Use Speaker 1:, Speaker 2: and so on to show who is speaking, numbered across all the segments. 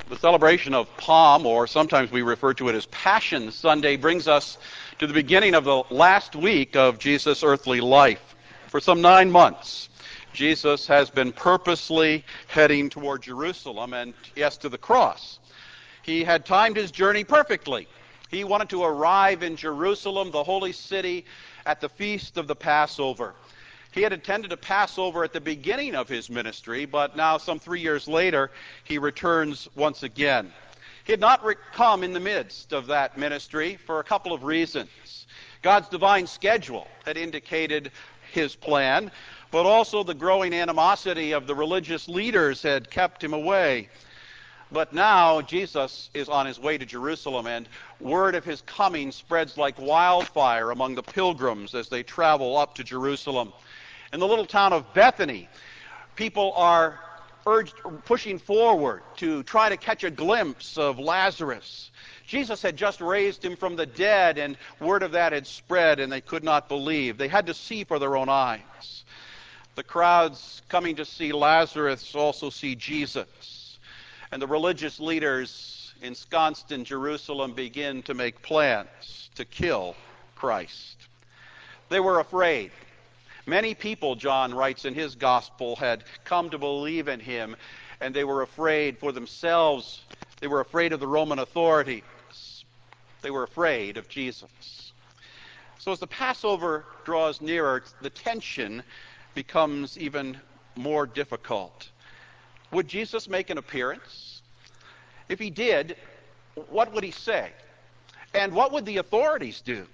Speaker 1: The celebration of Palm, or sometimes we refer to it as Passion Sunday, brings us to the beginning of the last week of Jesus' earthly life. For some 9 months, Jesus has been purposely heading toward Jerusalem and, yes, to the cross. He had timed his journey perfectly. He wanted to arrive in Jerusalem, the holy city, at the feast of the Passover. He had intended to pass over at the beginning of his ministry, but now, some 3 years later, he returns once again. He had not come in the midst of that ministry for a couple of reasons. God's divine schedule had indicated his plan, but also the growing animosity of the religious leaders had kept him away. But now Jesus is on his way to Jerusalem, and word of his coming spreads like wildfire among the pilgrims as they travel up to Jerusalem. In the little town of Bethany, people are pushing forward to try to catch a glimpse of Lazarus. Jesus had just raised him from the dead, and word of that had spread, and they could not believe. They had to see for their own eyes. The crowds coming to see Lazarus also see Jesus. And the religious leaders ensconced in Jerusalem begin to make plans to kill Christ. They were afraid. Many people, John writes in his gospel, had come to believe in him, and they were afraid for themselves. They were afraid of the Roman authorities. They were afraid of Jesus. So as the Passover draws nearer, the tension becomes even more difficult. Would Jesus make an appearance? If he did, what would he say? And what would the authorities do?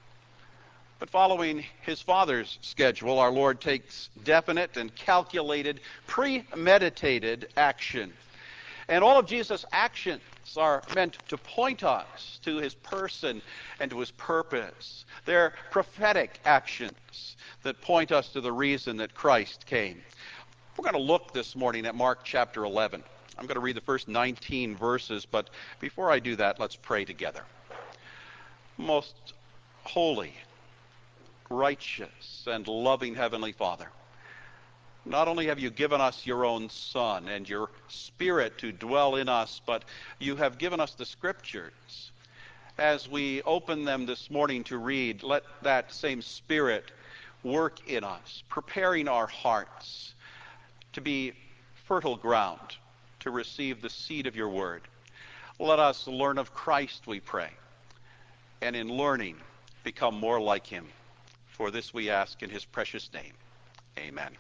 Speaker 1: But following his Father's schedule, our Lord takes definite and calculated, premeditated action. And all of Jesus' actions are meant to point us to his person and to his purpose. They're prophetic actions that point us to the reason that Christ came. We're going to look this morning at Mark chapter 11. I'm going to read the first 19 verses, but before I do that, let's pray together. Most holy, righteous, and loving Heavenly Father, not only have you given us your own Son and your Spirit to dwell in us, but you have given us the Scriptures. As we open them this morning to read, let that same Spirit work in us, preparing our hearts to be fertile ground to receive the seed of your word. Let us learn of Christ, we pray, and in learning become more like him. For this we ask in his precious name. Amen.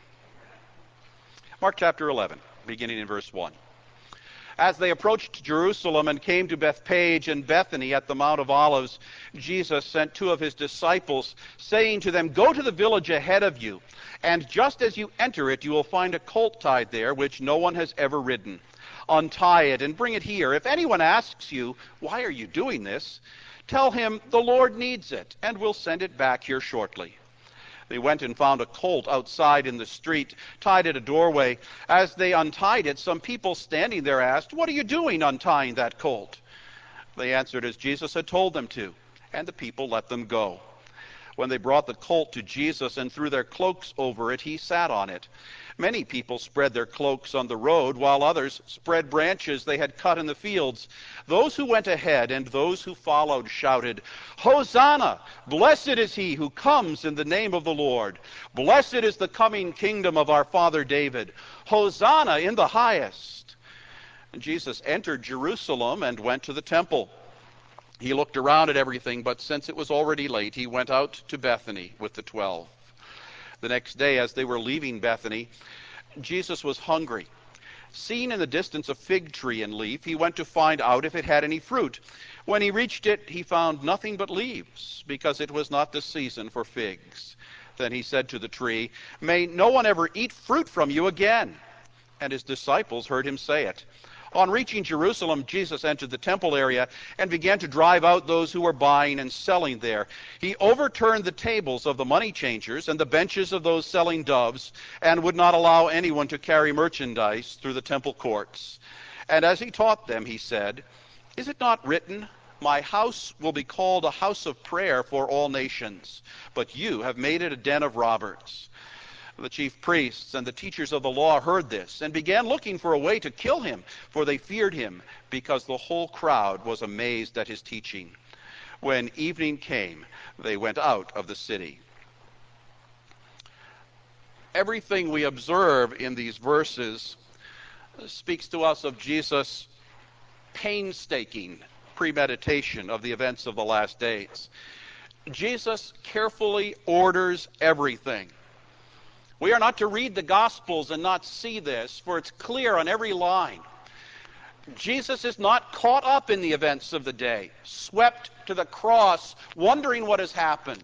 Speaker 1: Mark chapter 11, beginning in verse 1. As they approached Jerusalem and came to Bethphage and Bethany at the Mount of Olives, Jesus sent 2 of his disciples, saying to them, "Go to the village ahead of you, and just as you enter it, you will find a colt tied there, which no one has ever ridden. Untie it and bring it here. If anyone asks you, 'Why are you doing this?' tell him, 'The Lord needs it, and will send it back here shortly.'" They went and found a colt outside in the street, tied at a doorway. As they untied it, some people standing there asked, "What are you doing untying that colt?" They answered as Jesus had told them to, and the people let them go. When they brought the colt to Jesus and threw their cloaks over it, he sat on it. Many people spread their cloaks on the road, while others spread branches they had cut in the fields. Those who went ahead and those who followed shouted, "Hosanna! Blessed is he who comes in the name of the Lord. Blessed is the coming kingdom of our father David. Hosanna in the highest." And Jesus entered Jerusalem and went to the temple. He looked around at everything, but since it was already late, he went out to Bethany with the 12. The next day, as they were leaving Bethany, Jesus was hungry. Seeing in the distance a fig tree in leaf, he went to find out if it had any fruit. When he reached it, he found nothing but leaves, because it was not the season for figs. Then he said to the tree, "May no one ever eat fruit from you again." And his disciples heard him say it. On reaching Jerusalem, Jesus entered the temple area and began to drive out those who were buying and selling there. He overturned the tables of the money changers and the benches of those selling doves, and would not allow anyone to carry merchandise through the temple courts. And as he taught them, he said, "Is it not written, 'My house will be called a house of prayer for all nations,' but you have made it a den of robbers." The chief priests and the teachers of the law heard this and began looking for a way to kill him, for they feared him, because the whole crowd was amazed at his teaching. When evening came, they went out of the city. Everything we observe in these verses speaks to us of Jesus' painstaking premeditation of the events of the last days. Jesus carefully orders everything. We are not to read the Gospels and not see this, for it's clear on every line. Jesus is not caught up in the events of the day, swept to the cross, wondering what has happened.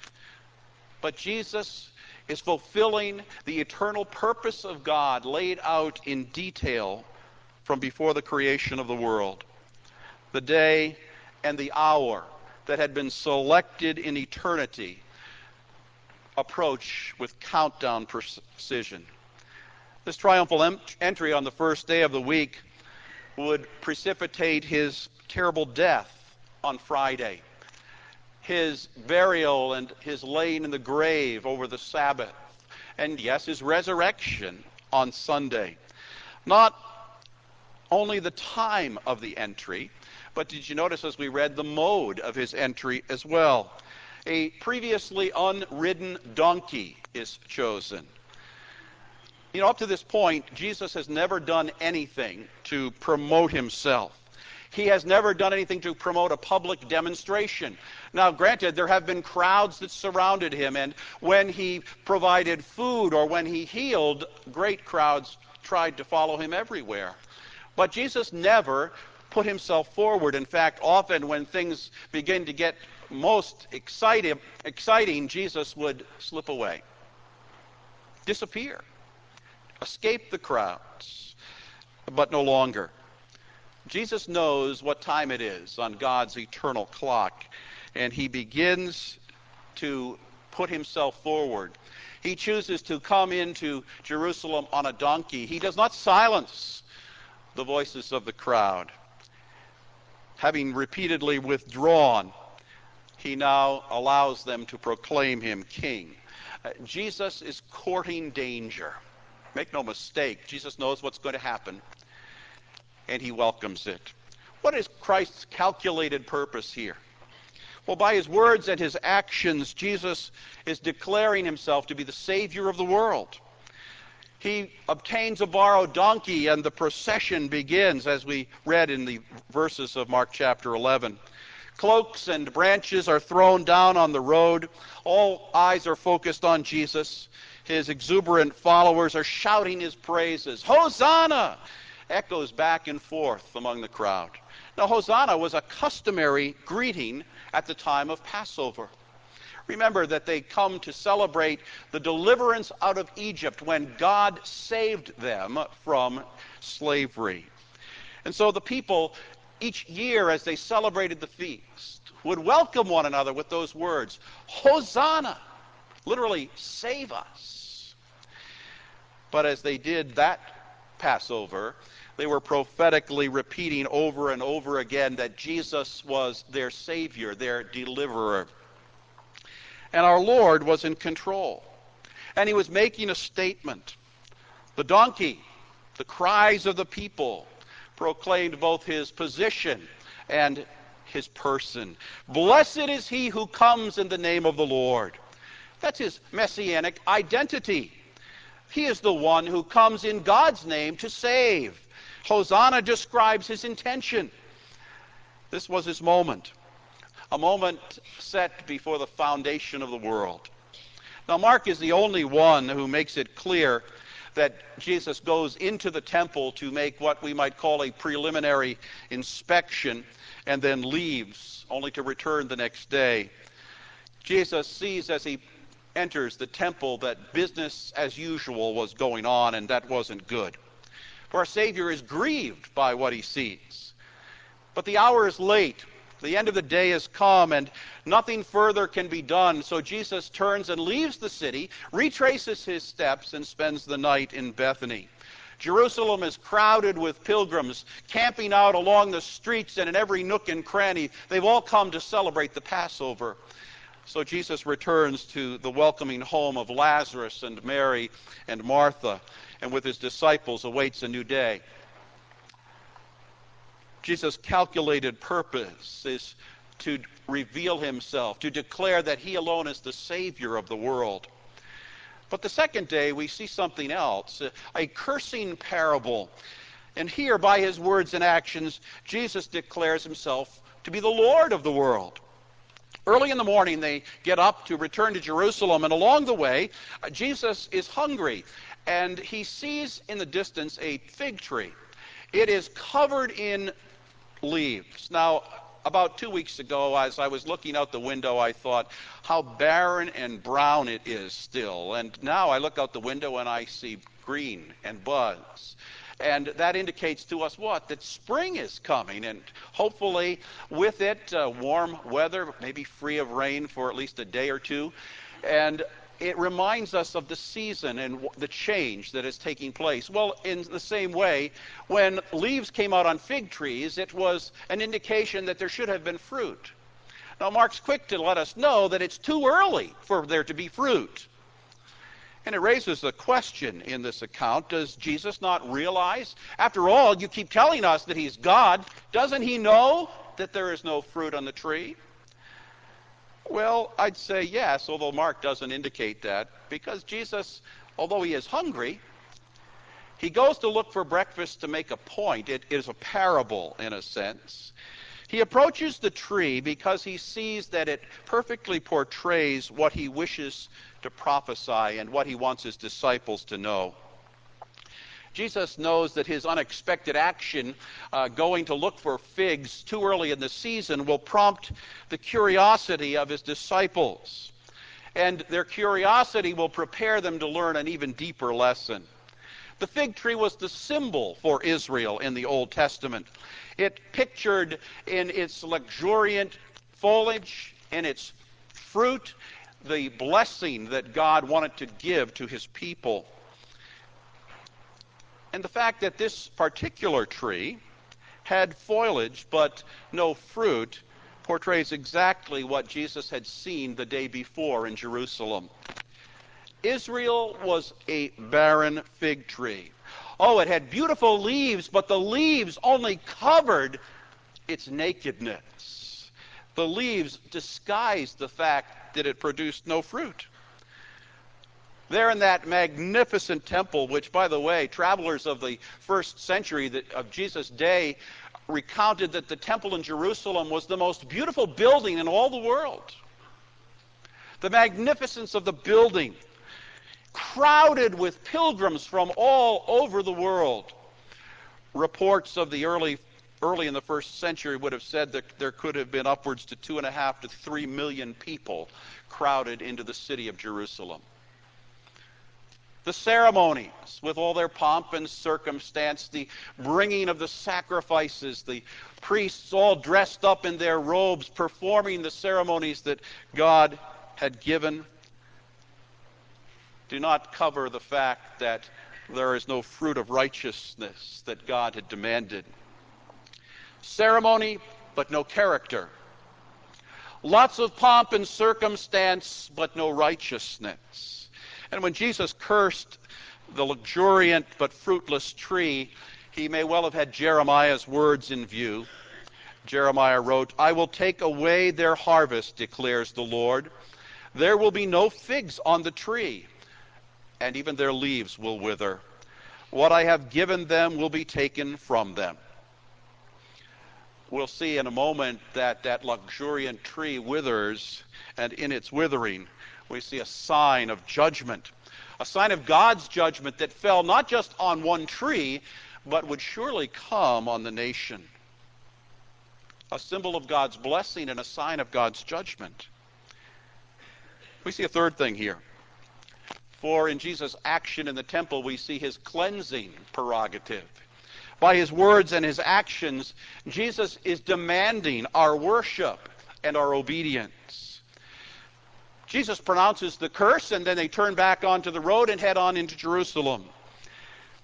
Speaker 1: But Jesus is fulfilling the eternal purpose of God laid out in detail from before the creation of the world. The day and the hour that had been selected in eternity approach with countdown precision. This triumphal entry on the first day of the week would precipitate his terrible death on Friday, his burial and his laying in the grave over the Sabbath, and yes, his resurrection on Sunday. Not only the time of the entry, but did you notice as we read the mode of his entry as well? A previously unridden donkey is chosen. You know, up to this point, Jesus has never done anything to promote himself. He has never done anything to promote a public demonstration. Now, granted, there have been crowds that surrounded him, and when he provided food or when he healed, great crowds tried to follow him everywhere. But Jesus never put himself forward. In fact, often when things begin to get most exciting, Jesus would slip away, disappear, escape the crowds, but no longer. Jesus knows what time it is on God's eternal clock, and he begins to put himself forward. He chooses to come into Jerusalem on a donkey. He does not silence the voices of the crowd. Having repeatedly withdrawn, he now allows them to proclaim him king. Jesus is courting danger. Make no mistake, Jesus knows what's going to happen, and he welcomes it. What is Christ's calculated purpose here? Well, by his words and his actions, Jesus is declaring himself to be the Savior of the world. He obtains a borrowed donkey, and the procession begins, as we read in the verses of Mark chapter 11. Cloaks and branches are thrown down on the road. All eyes are focused on Jesus. His exuberant followers are shouting his praises. Hosanna! Echoes back and forth among the crowd. Now, Hosanna was a customary greeting at the time of Passover. Remember that they come to celebrate the deliverance out of Egypt when God saved them from slavery. And so the people, each year as they celebrated the feast, would welcome one another with those words, Hosanna, literally, save us. But as they did that Passover, they were prophetically repeating over and over again that Jesus was their Savior, their deliverer. And our Lord was in control. And he was making a statement. The donkey, the cries of the people, proclaimed both his position and his person. Blessed is he who comes in the name of the Lord. That's his messianic identity. He is the one who comes in God's name to save. Hosanna describes his intention. This was his moment. A moment set before the foundation of the world. Now, Mark is the only one who makes it clear that Jesus goes into the temple to make what we might call a preliminary inspection and then leaves, only to return the next day. Jesus sees as he enters the temple that business as usual was going on, and that wasn't good. For our Savior is grieved by what he sees. But the hour is late. The end of the day has come, and nothing further can be done. So Jesus turns and leaves the city, retraces his steps, and spends the night in Bethany. Jerusalem is crowded with pilgrims, camping out along the streets and in every nook and cranny. They've all come to celebrate the Passover. So Jesus returns to the welcoming home of Lazarus and Mary and Martha, and with his disciples awaits a new day. Jesus' calculated purpose is to reveal himself, to declare that he alone is the Savior of the world. But the second day we see something else, a cursing parable. And here, by his words and actions, Jesus declares himself to be the Lord of the world. Early in the morning, they get up to return to Jerusalem, and along the way, Jesus is hungry, and he sees in the distance a fig tree. It is covered in leaves. Now, about 2 weeks ago, as I was looking out the window, I thought how barren and brown it is still. And now I look out the window and I see green and buds. And that indicates to us what? That spring is coming, and hopefully with it, warm weather, maybe free of rain for at least a day or two. And it reminds us of the season and the change that is taking place. Well, in the same way, when leaves came out on fig trees, it was an indication that there should have been fruit. Now, Mark's quick to let us know that it's too early for there to be fruit. And it raises the question in this account, does Jesus not realize? After all, you keep telling us that he's God. Doesn't he know that there is no fruit on the tree? Well, I'd say yes, although Mark doesn't indicate that, because Jesus, although he is hungry, he goes to look for breakfast to make a point. It is a parable, in a sense. He approaches the tree because he sees that it perfectly portrays what he wishes to prophesy and what he wants his disciples to know. Jesus knows that his unexpected action, going to look for figs too early in the season, will prompt the curiosity of his disciples. And their curiosity will prepare them to learn an even deeper lesson. The fig tree was the symbol for Israel in the Old Testament. It pictured in its luxuriant foliage and its fruit the blessing that God wanted to give to his people. And the fact that this particular tree had foliage but no fruit portrays exactly what Jesus had seen the day before in Jerusalem. Israel was a barren fig tree. Oh, it had beautiful leaves, but the leaves only covered its nakedness. The leaves disguised the fact that it produced no fruit. There in that magnificent temple, which, by the way, travelers of the first century of Jesus' day recounted that the temple in Jerusalem was the most beautiful building in all the world. The magnificence of the building, crowded with pilgrims from all over the world. Reports of the early in the first century would have said that there could have been upwards to 2.5 to 3 million people crowded into the city of Jerusalem. The ceremonies, with all their pomp and circumstance, the bringing of the sacrifices, the priests all dressed up in their robes, performing the ceremonies that God had given, do not cover the fact that there is no fruit of righteousness that God had demanded. Ceremony, but no character. Lots of pomp and circumstance, but no righteousness. And when Jesus cursed the luxuriant but fruitless tree, he may well have had Jeremiah's words in view. Jeremiah wrote, "I will take away their harvest, declares the Lord. There will be no figs on the tree, and even their leaves will wither. What I have given them will be taken from them." We'll see in a moment that that luxuriant tree withers, and in its withering, we see a sign of judgment, a sign of God's judgment that fell not just on one tree, but would surely come on the nation. A symbol of God's blessing and a sign of God's judgment. We see a third thing here. For in Jesus' action in the temple, we see his cleansing prerogative. By his words and his actions, Jesus is demanding our worship and our obedience. Jesus pronounces the curse, and then they turn back onto the road and head on into Jerusalem.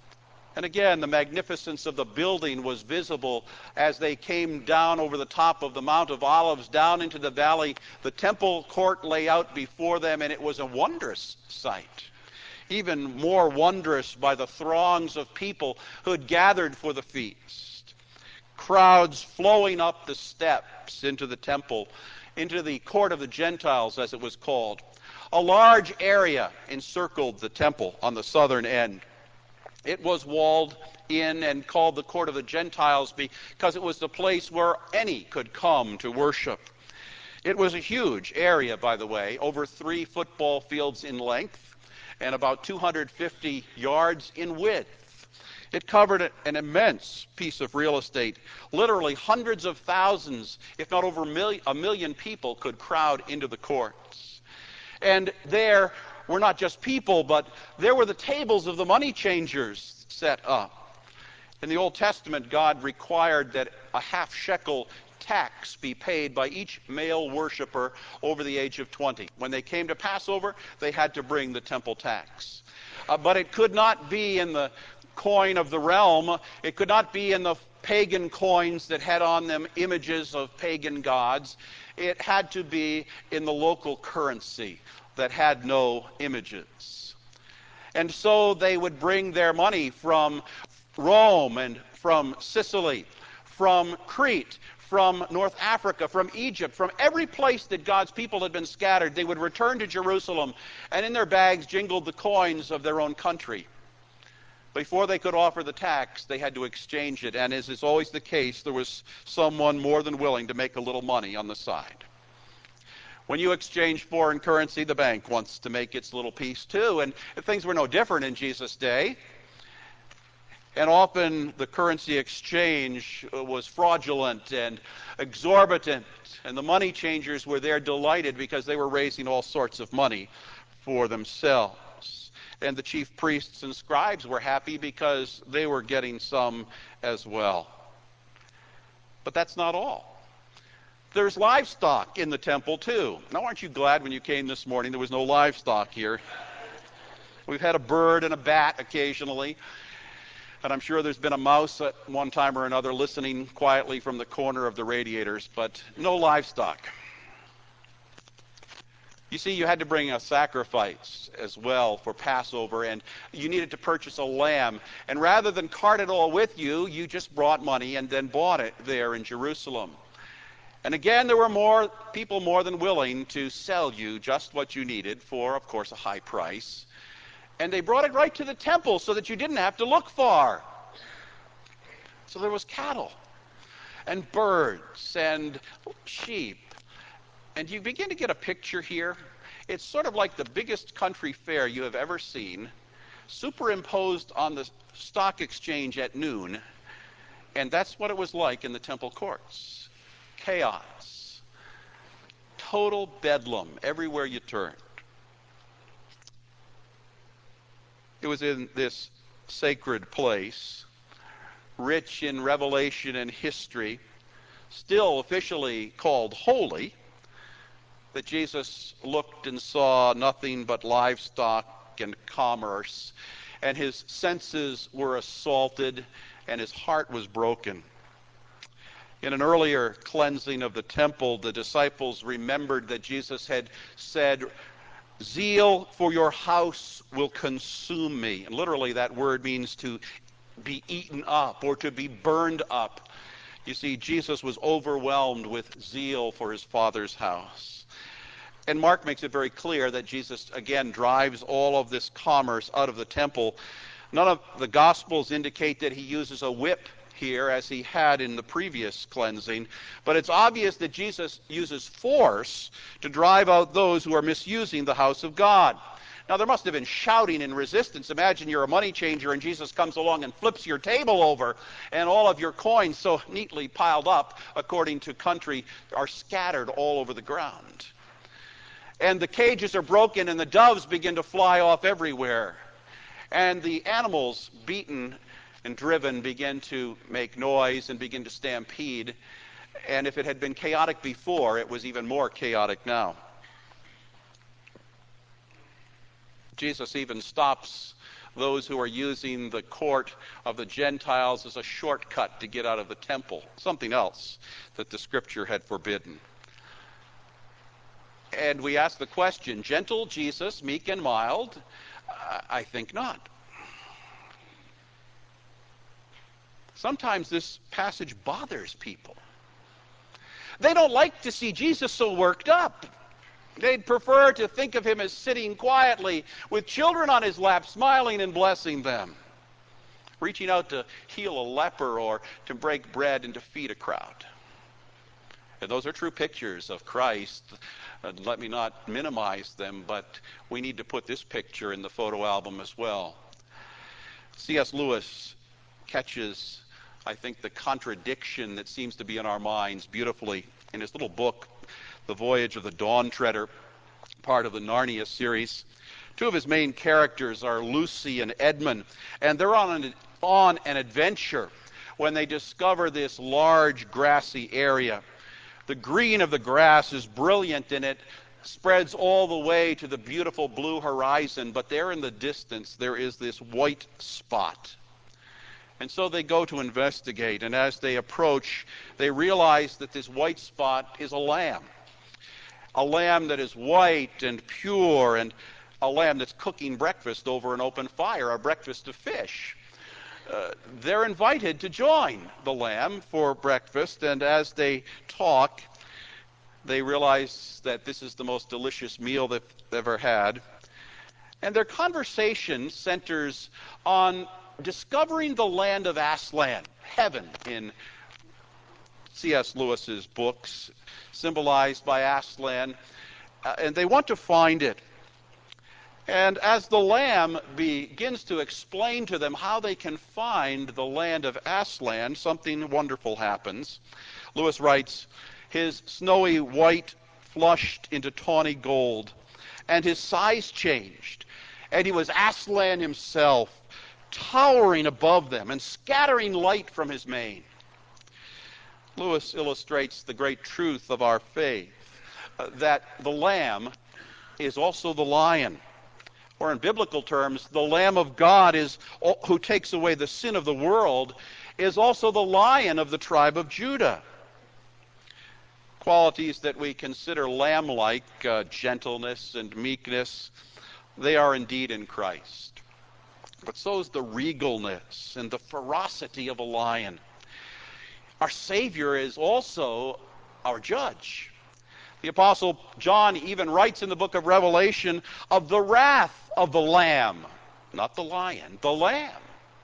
Speaker 1: And again, the magnificence of the building was visible as they came down over the top of the Mount of Olives, down into the valley. The temple court lay out before them, and it was a wondrous sight. Even more wondrous by the throngs of people who had gathered for the feast. Crowds flowing up the steps into the temple, into the court of the Gentiles, as it was called. A large area encircled the temple on the southern end. It was walled in and called the court of the Gentiles because it was the place where any could come to worship. It was a huge area, by the way, over 3 football fields in length and about 250 yards in width. It covered an immense piece of real estate. Literally hundreds of thousands, if not over a million people could crowd into the courts. And there were not just people, but there were the tables of the money changers set up. In the Old Testament, God required that a half shekel tax be paid by each male worshiper over the age of 20. When they came to Passover, they had to bring the temple tax. But it could not be in the coin of the realm. It could not be in the pagan coins that had on them images of pagan gods. It had to be in the local currency that had no images. And so they would bring their money from Rome and from Sicily, from Crete, from North Africa, from Egypt, from every place that God's people had been scattered. They would return to Jerusalem, and in their bags jingled the coins of their own country. Before they could offer the tax, they had to exchange it, and as is always the case, there was someone more than willing to make a little money on the side. When you exchange foreign currency, the bank wants to make its little piece too. And things were no different in Jesus' day. And often the currency exchange was fraudulent and exorbitant. And the money changers were there delighted because they were raising all sorts of money for themselves. And the chief priests and scribes were happy because they were getting some as well. But that's not all. There's livestock in the temple, too. Now, aren't you glad when you came this morning there was no livestock here? We've had a bird and a bat occasionally, and I'm sure there's been a mouse at one time or another listening quietly from the corner of the radiators, but no livestock. You see, you had to bring a sacrifice as well for Passover, and you needed to purchase a lamb. And rather than cart it all with you, you just brought money and then bought it there in Jerusalem. And again, there were more people more than willing to sell you just what you needed for, of course, a high price. And they brought it right to the temple so that you didn't have to look far. So there was cattle and birds and sheep. And you begin to get a picture here. It's sort of like the biggest country fair you have ever seen, superimposed on the stock exchange at noon. And that's what it was like in the temple courts. Chaos, total bedlam everywhere you turned. It was in this sacred place, rich in revelation and history, still officially called holy, that Jesus looked and saw nothing but livestock and commerce, and his senses were assaulted and his heart was broken. In an earlier cleansing of the temple, the disciples remembered that Jesus had said, "Zeal for your house will consume me." And literally that word means to be eaten up or to be burned up. You see, Jesus was overwhelmed with zeal for his Father's house. And Mark makes it very clear that Jesus, again, drives all of this commerce out of the temple. None of the Gospels indicate that he uses a whip here as he had in the previous cleansing, but it's obvious that Jesus uses force to drive out those who are misusing the house of God. Now, there must have been shouting and resistance. Imagine you're a money changer and Jesus comes along and flips your table over, and all of your coins, so neatly piled up according to country, are scattered all over the ground. And the cages are broken and the doves begin to fly off everywhere. And the animals, beaten and driven, begin to make noise and begin to stampede. And if it had been chaotic before, it was even more chaotic now. Jesus even stops those who are using the court of the Gentiles as a shortcut to get out of the temple, something else that the Scripture had forbidden. And we ask the question, gentle Jesus, meek and mild? I think not. Sometimes this passage bothers people. They don't like to see Jesus so worked up. They'd prefer to think of him as sitting quietly with children on his lap, smiling and blessing them, reaching out to heal a leper or to break bread and to feed a crowd. And those are true pictures of Christ. Let me not minimize them, but we need to put this picture in the photo album as well. C.S. Lewis catches, I think, the contradiction that seems to be in our minds beautifully in his little book, The Voyage of the Dawn Treader, part of the Narnia series. Two of his main characters are Lucy and Edmund, and they're on an adventure when they discover this large grassy area. The green of the grass is brilliant, and it spreads all the way to the beautiful blue horizon, but there in the distance there is this white spot. And so they go to investigate, and as they approach, they realize that this white spot is a lamb that is white and pure, and a lamb that's cooking breakfast over an open fire, a breakfast of fish. They're invited to join the lamb for breakfast, and as they talk, they realize that this is the most delicious meal they've ever had. And their conversation centers on discovering the land of Aslan, heaven in C.S. Lewis's books, symbolized by Aslan, and they want to find it. And as the lamb begins to explain to them how they can find the land of Aslan, something wonderful happens. Lewis writes, his snowy white flushed into tawny gold, and his size changed, and he was Aslan himself, towering above them and scattering light from his mane. Lewis illustrates the great truth of our faith, that the lamb is also the lion. Or in biblical terms, the Lamb of God who takes away the sin of the world is also the Lion of the tribe of Judah. Qualities that we consider lamb-like, gentleness and meekness, they are indeed in Christ. But so is the regalness and the ferocity of a lion. Our Savior is also our judge. The Apostle John even writes in the book of Revelation of the wrath of the Lamb, not the lion, the Lamb.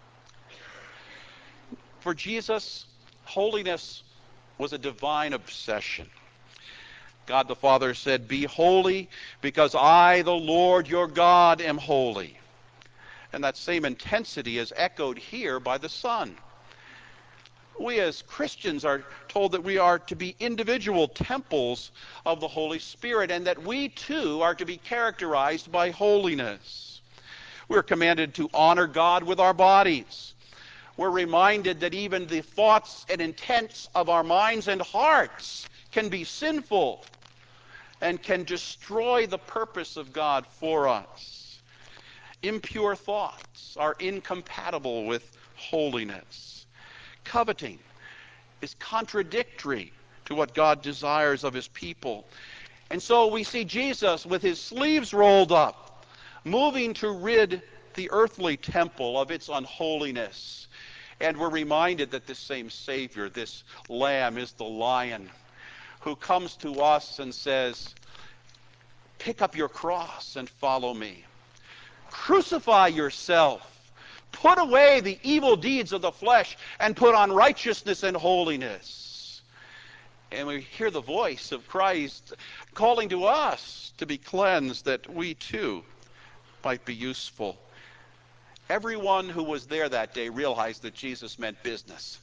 Speaker 1: For Jesus, holiness was a divine obsession. God the Father said, "Be holy, because I, the Lord your God, am holy." And that same intensity is echoed here by the Son. We as Christians are told that we are to be individual temples of the Holy Spirit, and that we too are to be characterized by holiness. We're commanded to honor God with our bodies. We're reminded that even the thoughts and intents of our minds and hearts can be sinful and can destroy the purpose of God for us. Impure thoughts are incompatible with holiness. Coveting is contradictory to what God desires of his people. And so we see Jesus with his sleeves rolled up, moving to rid the earthly temple of its unholiness. And we're reminded that this same Savior, this Lamb, is the Lion who comes to us and says, "Pick up your cross and follow me. Crucify yourself. Put away the evil deeds of the flesh and put on righteousness and holiness." And we hear the voice of Christ calling to us to be cleansed, that we too might be useful. Everyone who was there that day realized that Jesus meant business.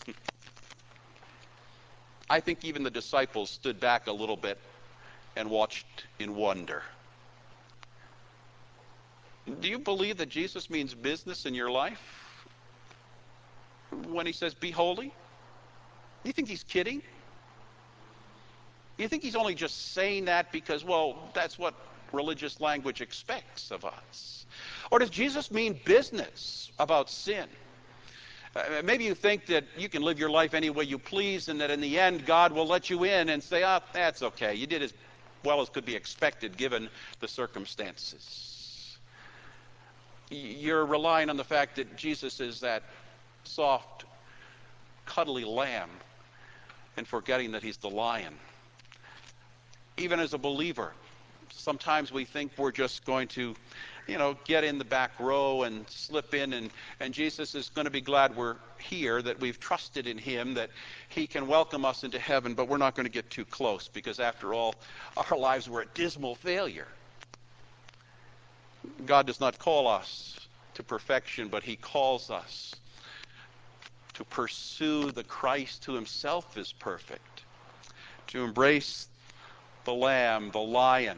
Speaker 1: I think even the disciples stood back a little bit and watched in wonder. Do you believe that Jesus means business in your life when he says, "Be holy"? Do you think he's kidding? Do you think he's only just saying that because, well, that's what religious language expects of us? Or does Jesus mean business about sin? Maybe you think that you can live your life any way you please and that in the end God will let you in and say, that's okay. You did as well as could be expected given the circumstances. You're relying on the fact that Jesus is that soft, cuddly lamb and forgetting that he's the lion. Even as a believer, sometimes we think we're just going to, get in the back row and slip in, and Jesus is going to be glad we're here, that we've trusted in him, that he can welcome us into heaven, but we're not going to get too close because after all, our lives were a dismal failure. God does not call us to perfection, but he calls us to pursue the Christ who himself is perfect, to embrace the Lamb, the Lion,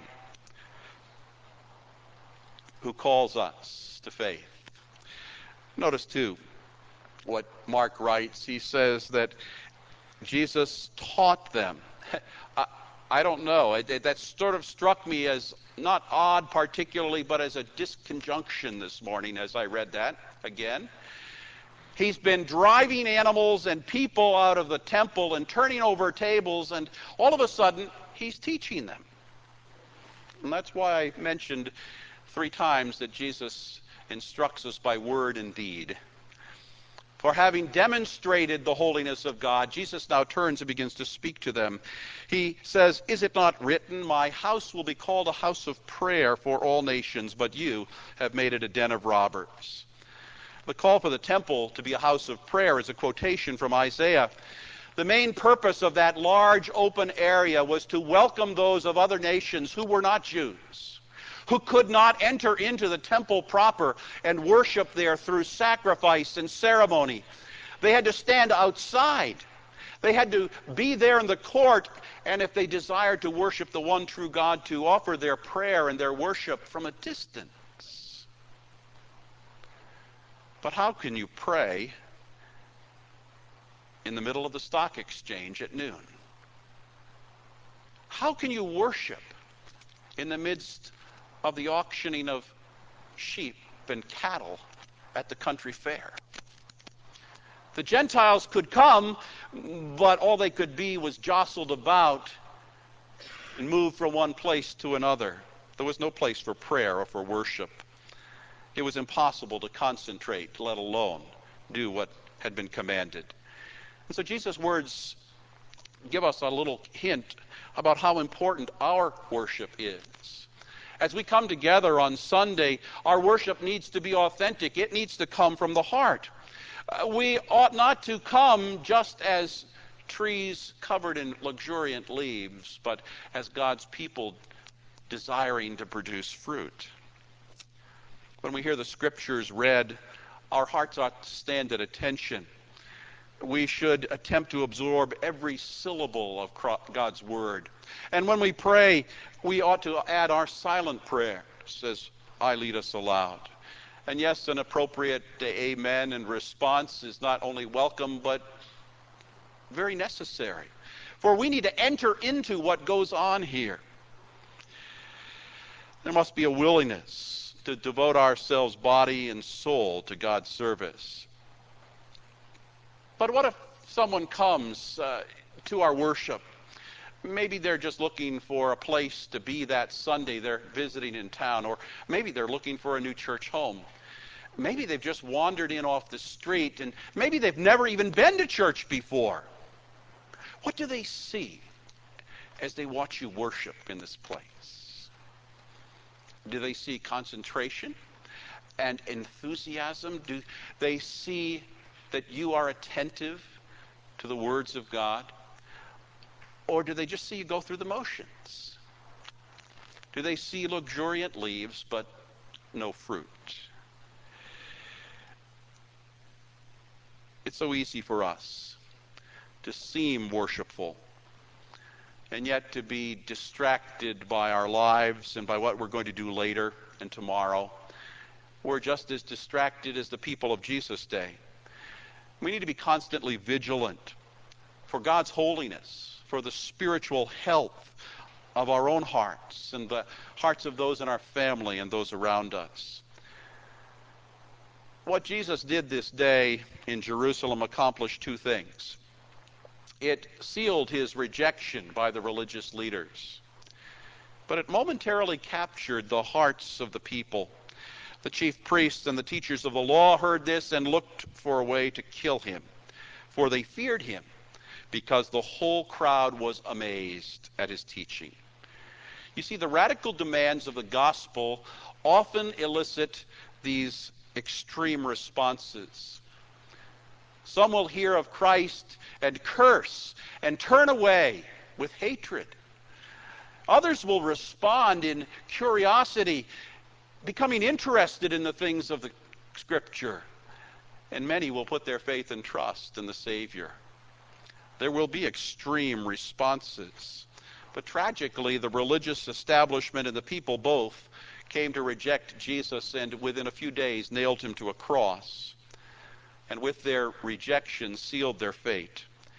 Speaker 1: who calls us to faith. Notice, too, what Mark writes. He says that Jesus taught them. I don't know. That sort of struck me as not odd particularly, but as a disconjunction this morning as I read that again. He's been driving animals and people out of the temple and turning over tables, and all of a sudden, he's teaching them. And that's why I mentioned 3 times that Jesus instructs us by word and deed. For having demonstrated the holiness of God, Jesus now turns and begins to speak to them. He says, "Is it not written, my house will be called a house of prayer for all nations, but you have made it a den of robbers." The call for the temple to be a house of prayer is a quotation from Isaiah. The main purpose of that large open area was to welcome those of other nations who were not Jews, who could not enter into the temple proper and worship there through sacrifice and ceremony. They had to stand outside. They had to be there in the court, and if they desired to worship the one true God, to offer their prayer and their worship from a distance. But how can you pray in the middle of the stock exchange at noon? How can you worship in the midst of the auctioning of sheep and cattle at the country fair? The Gentiles could come, but all they could be was jostled about and moved from one place to another. There was no place for prayer or for worship. It was impossible to concentrate, let alone do what had been commanded. And so Jesus' words give us a little hint about how important our worship is. As we come together on Sunday, our worship needs to be authentic. It needs to come from the heart. We ought not to come just as trees covered in luxuriant leaves, but as God's people desiring to produce fruit. When we hear the scriptures read, our hearts ought to stand at attention. We should attempt to absorb every syllable of God's word. And when we pray, we ought to add our silent prayers as I lead us aloud. And yes, an appropriate amen and response is not only welcome, but very necessary. For we need to enter into what goes on here. There must be a willingness to devote ourselves body and soul to God's service. But what if someone comes to our worship? Maybe they're just looking for a place to be that Sunday. They're visiting in town, or maybe they're looking for a new church home. Maybe they've just wandered in off the street, and maybe they've never even been to church before. What do they see as they watch you worship in this place? Do they see concentration and enthusiasm? Do they see that you are attentive to the words of God? Or do they just see you go through the motions? Do they see luxuriant leaves but no fruit? It's so easy for us to seem worshipful and yet to be distracted by our lives and by what we're going to do later and tomorrow. We're just as distracted as the people of Jesus' day. We need to be constantly vigilant for God's holiness, for the spiritual health of our own hearts and the hearts of those in our family and those around us. What Jesus did this day in Jerusalem accomplished two things. It sealed his rejection by the religious leaders, but it momentarily captured the hearts of the people. The chief priests and the teachers of the law heard this and looked for a way to kill him, for they feared him, because the whole crowd was amazed at his teaching. You see, the radical demands of the gospel often elicit these extreme responses. Some will hear of Christ and curse and turn away with hatred. Others will respond in curiosity, becoming interested in the things of the Scripture. And many will put their faith and trust in the Savior. There will be extreme responses. But tragically, the religious establishment and the people both came to reject Jesus and within a few days nailed him to a cross. And with their rejection sealed their fate.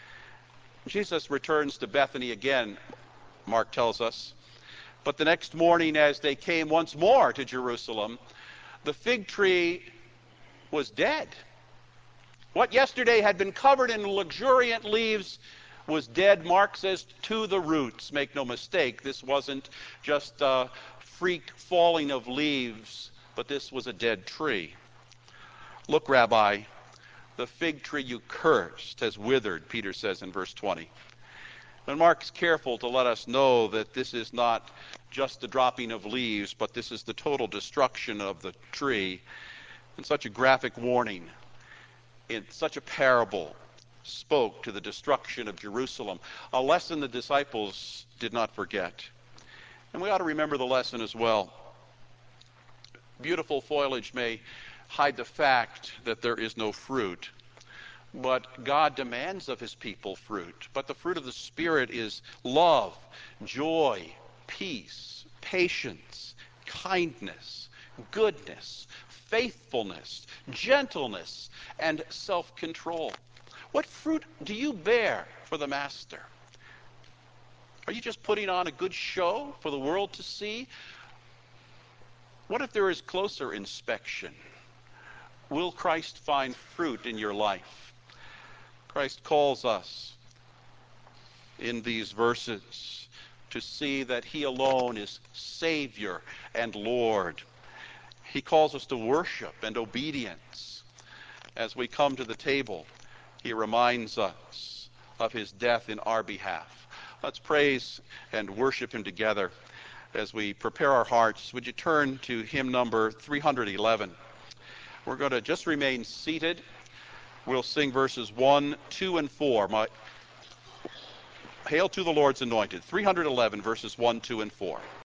Speaker 1: Jesus returns to Bethany again, Mark tells us. But the next morning, as they came once more to Jerusalem, the fig tree was dead. What yesterday had been covered in luxuriant leaves was dead, Mark says, to the roots. Make no mistake, this wasn't just a freak falling of leaves, but this was a dead tree. Look, Rabbi, the fig tree you cursed has withered, Peter says in verse 20. And Mark's careful to let us know that this is not just the dropping of leaves, but this is the total destruction of the tree. And such a graphic warning in such a parable spoke to the destruction of Jerusalem, a lesson the disciples did not forget. And we ought to remember the lesson as well. Beautiful foliage may hide the fact that there is no fruit, but God demands of his people fruit. But the fruit of the Spirit is love, joy, peace, patience, kindness, goodness, faithfulness, gentleness, and self-control. What fruit do you bear for the Master? Are you just putting on a good show for the world to see? What if there is closer inspection? Will Christ find fruit in your life? Christ calls us in these verses to see that he alone is Savior and Lord. He calls us to worship and obedience. As we come to the table, he reminds us of his death in our behalf. Let's praise and worship him together as we prepare our hearts. Would you turn to hymn number 311? We're going to just remain seated. We'll sing verses 1, 2, and 4. Hail to the Lord's Anointed. 311 verses 1, 2, and 4.